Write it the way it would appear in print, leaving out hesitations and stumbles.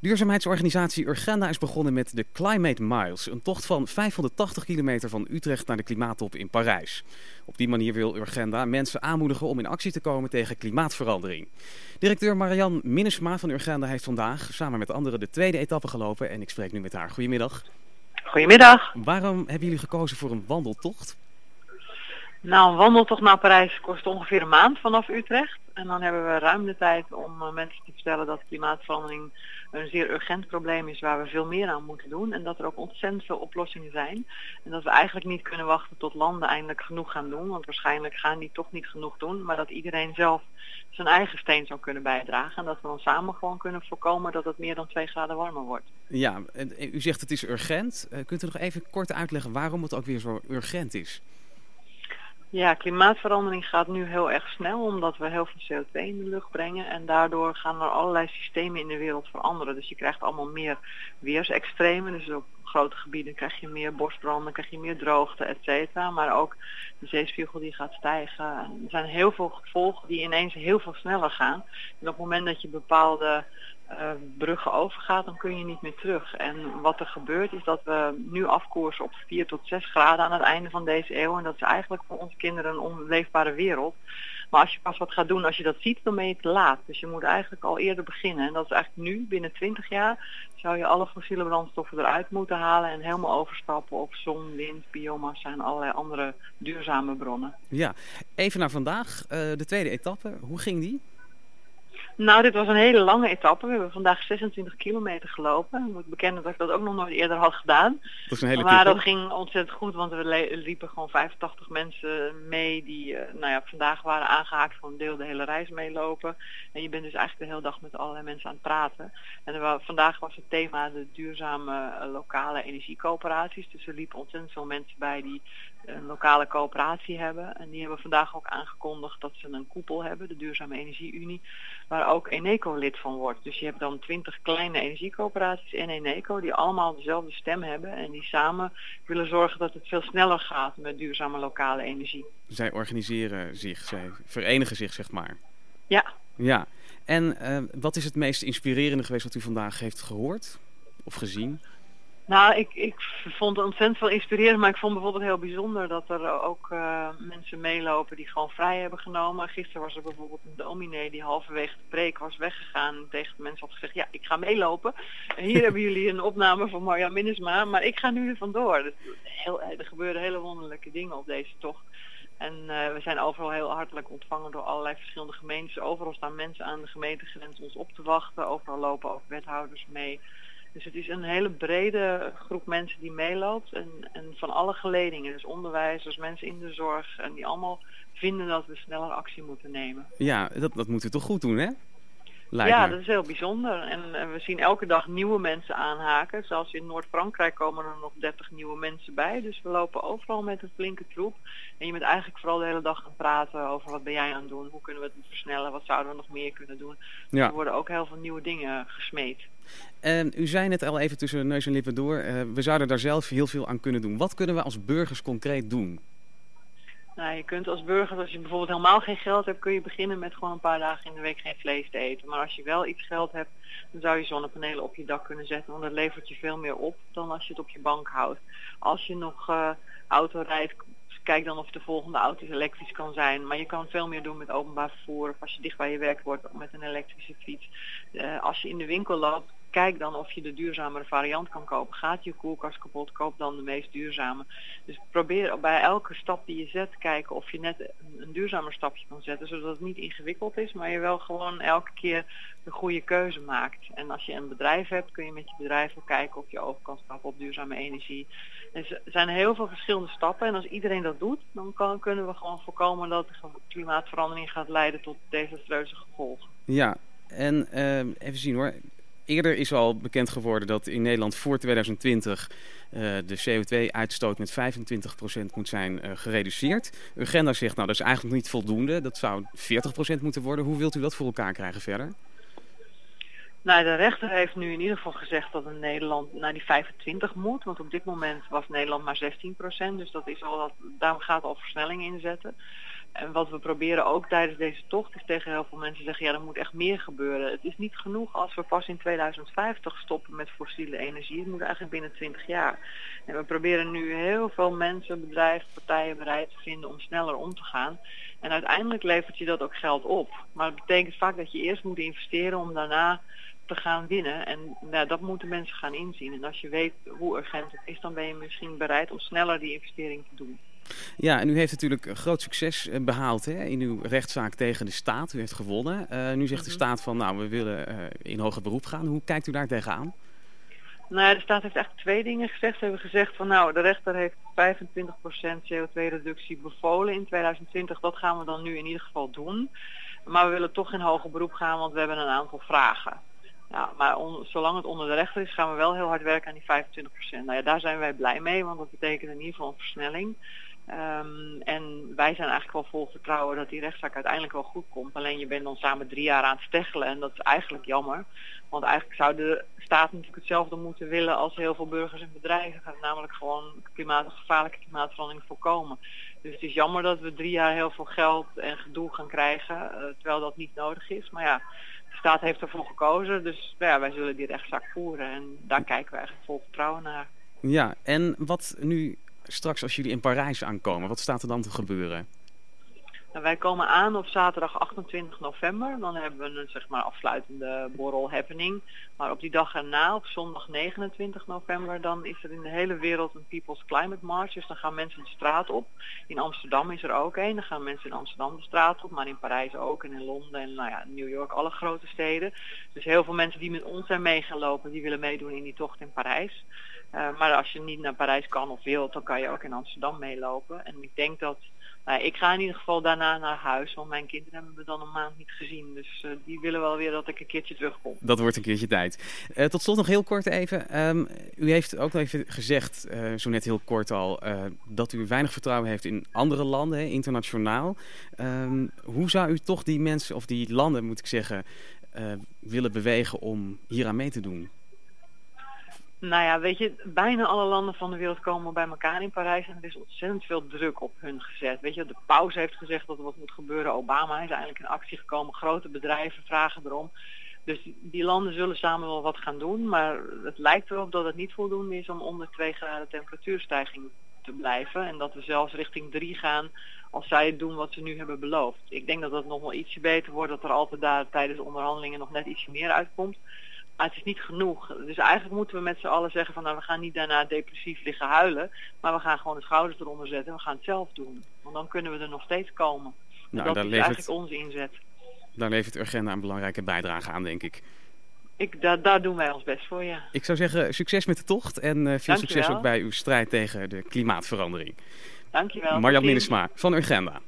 Duurzaamheidsorganisatie Urgenda is begonnen met de Climate Miles, een tocht van 580 kilometer van Utrecht naar de klimaattop in Parijs. Op die manier wil Urgenda mensen aanmoedigen om in actie te komen tegen klimaatverandering. Directeur Marianne Minnesma van Urgenda heeft vandaag samen met anderen de tweede etappe gelopen en ik spreek nu met haar. Goedemiddag. Goedemiddag. Waarom hebben jullie gekozen voor een wandeltocht? Nou, een wandeltocht naar Parijs kost ongeveer een maand vanaf Utrecht. En dan hebben we ruim de tijd om mensen te vertellen dat klimaatverandering een zeer urgent probleem is waar we veel meer aan moeten doen. En dat er ook ontzettend veel oplossingen zijn. En dat we eigenlijk niet kunnen wachten tot landen eindelijk genoeg gaan doen. Want waarschijnlijk gaan die toch niet genoeg doen. Maar dat iedereen zelf zijn eigen steen zou kunnen bijdragen. En dat we dan samen gewoon kunnen voorkomen dat het meer dan 2 graden warmer wordt. Ja, u zegt het is urgent. Kunt u nog even kort uitleggen waarom het ook weer zo urgent is? Ja, klimaatverandering gaat nu heel erg snel omdat we heel veel CO2 in de lucht brengen en daardoor gaan er allerlei systemen in de wereld veranderen. Dus je krijgt allemaal meer weersextremen, dus op grote gebieden krijg je meer bosbranden, krijg je meer droogte, et cetera. Maar ook de zeespiegel die gaat stijgen. Er zijn heel veel gevolgen die ineens heel veel sneller gaan. En op het moment dat je bepaalde bruggen overgaat, dan kun je niet meer terug. En wat er gebeurt is dat we nu afkoersen op 4 tot 6 graden aan het einde van deze eeuw. En dat is eigenlijk voor onze kinderen een onleefbare wereld. Maar als je pas wat gaat doen, als je dat ziet, dan ben je te laat. Dus je moet eigenlijk al eerder beginnen. En dat is eigenlijk nu, binnen 20 jaar, zou je alle fossiele brandstoffen eruit moeten halen en helemaal overstappen op zon, wind, biomassa en allerlei andere duurzame bronnen. Ja, even naar vandaag, de tweede etappe. Hoe ging die? Nou, dit was een hele lange etappe. We hebben vandaag 26 kilometer gelopen. Ik moet bekennen dat ik dat ook nog nooit eerder had gedaan. Dat is een hele maar titel. dat ging ontzettend goed, want we liepen gewoon 85 mensen mee die vandaag waren aangehaakt voor een deel de hele reis meelopen. En je bent dus eigenlijk de hele dag met allerlei mensen aan het praten. En vandaag was het thema de duurzame lokale energiecoöperaties. Dus er liepen ontzettend veel mensen bij die een lokale coöperatie hebben. En die hebben vandaag ook aangekondigd dat ze een koepel hebben, de Duurzame Energie-Unie, waar ook Eneco lid van wordt. Dus je hebt dan 20 kleine energiecoöperaties en Eneco die allemaal dezelfde stem hebben en die samen willen zorgen dat het veel sneller gaat met duurzame lokale energie. Zij organiseren zich, zij verenigen zich, zeg maar. Ja. Ja. En wat is het meest inspirerende geweest wat u vandaag heeft gehoord of gezien? Nou, ik vond het ontzettend veel inspirerend, maar ik vond bijvoorbeeld heel bijzonder dat er ook mensen meelopen die gewoon vrij hebben genomen. Gisteren was er bijvoorbeeld een dominee die halverwege de preek was weggegaan en tegen de mensen had gezegd, ja, ik ga meelopen. En hier hebben jullie een opname van Marianne Minnesma, maar ik ga nu er vandoor. Dus er gebeuren hele wonderlijke dingen op deze tocht. En we zijn overal heel hartelijk ontvangen door allerlei verschillende gemeentes. Overal staan mensen aan de gemeentegrens ons op te wachten. Overal lopen ook wethouders mee. Dus het is een hele brede groep mensen die meeloopt en van alle geledingen. Dus onderwijzers, mensen in de zorg en die allemaal vinden dat we sneller actie moeten nemen. Ja, dat moeten we toch goed doen, hè? Ja, dat is heel bijzonder. En we zien elke dag nieuwe mensen aanhaken. Zelfs in Noord-Frankrijk komen er nog 30 nieuwe mensen bij. Dus we lopen overal met een flinke troep. En je bent eigenlijk vooral de hele dag gaan praten over wat ben jij aan het doen? Hoe kunnen we het versnellen? Wat zouden we nog meer kunnen doen? Dus er worden ook heel veel nieuwe dingen gesmeed. U zei net al even tussen neus en lippen door. We zouden daar zelf heel veel aan kunnen doen. Wat kunnen we als burgers concreet doen? Nou, je kunt als burger, als je bijvoorbeeld helemaal geen geld hebt, kun je beginnen met gewoon een paar dagen in de week geen vlees te eten. Maar als je wel iets geld hebt, dan zou je zonnepanelen op je dak kunnen zetten, want dat levert je veel meer op dan als je het op je bank houdt. Als je nog auto rijdt, kijk dan of de volgende auto elektrisch kan zijn. Maar je kan veel meer doen met openbaar vervoer of als je dicht bij je werk wordt met een elektrische fiets. Als je in de winkel loopt, kijk dan of je de duurzamere variant kan kopen. Gaat je koelkast kapot, koop dan de meest duurzame. Dus probeer bij elke stap die je zet, kijken of je net een duurzamer stapje kan zetten. Zodat het niet ingewikkeld is, maar je wel gewoon elke keer de goede keuze maakt. En als je een bedrijf hebt, kun je met je bedrijf ook kijken of je over kan stappen op duurzame energie. Dus er zijn heel veel verschillende stappen. En als iedereen dat doet, dan kunnen we gewoon voorkomen dat de klimaatverandering gaat leiden tot desastreuze gevolgen. Ja, en even zien hoor. Eerder is al bekend geworden dat in Nederland voor 2020 de CO2-uitstoot met 25% moet zijn gereduceerd. Urgenda zegt, nou dat is eigenlijk niet voldoende. Dat zou 40% moeten worden. Hoe wilt u dat voor elkaar krijgen verder? Nou, de rechter heeft nu in ieder geval gezegd dat in Nederland naar die 25 moet. Want op dit moment was Nederland maar 16%. Dus daar gaat al versnelling in zetten. En wat we proberen ook tijdens deze tocht is tegen heel veel mensen te zeggen, ja, er moet echt meer gebeuren. Het is niet genoeg als we pas in 2050 stoppen met fossiele energie. Het moet eigenlijk binnen 20 jaar. En we proberen nu heel veel mensen, bedrijven, partijen bereid te vinden om sneller om te gaan. En uiteindelijk levert je dat ook geld op. Maar het betekent vaak dat je eerst moet investeren om daarna te gaan winnen. En dat moeten mensen gaan inzien. En als je weet hoe urgent het is, dan ben je misschien bereid om sneller die investering te doen. Ja, en u heeft natuurlijk groot succes behaald in uw rechtszaak tegen de staat. U heeft gewonnen. Nu zegt de staat van, nou, we willen in hoger beroep gaan. Hoe kijkt u daar tegenaan? Nou ja, de staat heeft eigenlijk 2 dingen gezegd. Ze hebben gezegd van, nou, de rechter heeft 25% CO2-reductie bevolen in 2020. Dat gaan we dan nu in ieder geval doen. Maar we willen toch in hoger beroep gaan, want we hebben een aantal vragen. Ja, maar zolang het onder de rechter is, gaan we wel heel hard werken aan die 25%. Nou ja, daar zijn wij blij mee, want dat betekent in ieder geval een versnelling. En wij zijn eigenlijk wel vol vertrouwen dat die rechtszaak uiteindelijk wel goed komt. Alleen je bent dan samen 3 jaar aan het steggelen en dat is eigenlijk jammer. Want eigenlijk zou de staat natuurlijk hetzelfde moeten willen als heel veel burgers en bedrijven. Namelijk gewoon gevaarlijke klimaatverandering voorkomen. Dus het is jammer dat we 3 jaar heel veel geld en gedoe gaan krijgen, terwijl dat niet nodig is. Maar ja, de staat heeft ervoor gekozen, dus ja, wij zullen die rechtszaak voeren. En daar kijken we eigenlijk vol vertrouwen naar. Ja, en wat nu straks als jullie in Parijs aankomen, wat staat er dan te gebeuren? Nou, wij komen aan op zaterdag 28 november. Dan hebben we een afsluitende borrel happening. Maar op die dag erna, op zondag 29 november, dan is er in de hele wereld een People's Climate March. Dus dan gaan mensen de straat op. In Amsterdam is er ook een. Dan gaan mensen in Amsterdam de straat op, maar in Parijs ook en in Londen en New York, alle grote steden. Dus heel veel mensen die met ons zijn meegelopen, die willen meedoen in die tocht in Parijs. Maar als je niet naar Parijs kan of wilt, dan kan je ook in Amsterdam meelopen. En ik denk dat, ik ga in ieder geval daarna naar huis, want mijn kinderen hebben me dan een maand niet gezien. Dus die willen wel weer dat ik een keertje terugkom. Dat wordt een keertje tijd. Tot slot nog heel kort even. U heeft ook even gezegd, zo net heel kort al, dat u weinig vertrouwen heeft in andere landen, internationaal. Hoe zou u toch die mensen, of die landen moet ik zeggen, willen bewegen om hieraan mee te doen? Nou ja, weet je, bijna alle landen van de wereld komen bij elkaar in Parijs en er is ontzettend veel druk op hun gezet. Weet je, de paus heeft gezegd dat er wat moet gebeuren. Obama is eigenlijk in actie gekomen. Grote bedrijven vragen erom. Dus die landen zullen samen wel wat gaan doen, maar het lijkt erop dat het niet voldoende is om onder 2 graden temperatuurstijging te blijven. En dat we zelfs richting 3 gaan als zij doen wat ze nu hebben beloofd. Ik denk dat het nog wel ietsje beter wordt, dat er altijd daar tijdens de onderhandelingen nog net ietsje meer uitkomt. Maar het is niet genoeg. Dus eigenlijk moeten we met z'n allen zeggen van, nou, we gaan niet daarna depressief liggen huilen, maar we gaan gewoon de schouders eronder zetten en we gaan het zelf doen. Want dan kunnen we er nog steeds komen. En dat is eigenlijk onze inzet. Daar levert Urgenda een belangrijke bijdrage aan, denk ik. Daar doen wij ons best voor, ja. Ik zou zeggen, succes met de tocht en veel succes ook bij uw strijd tegen de klimaatverandering. Dankjewel. Marjan Minnesma van Urgenda.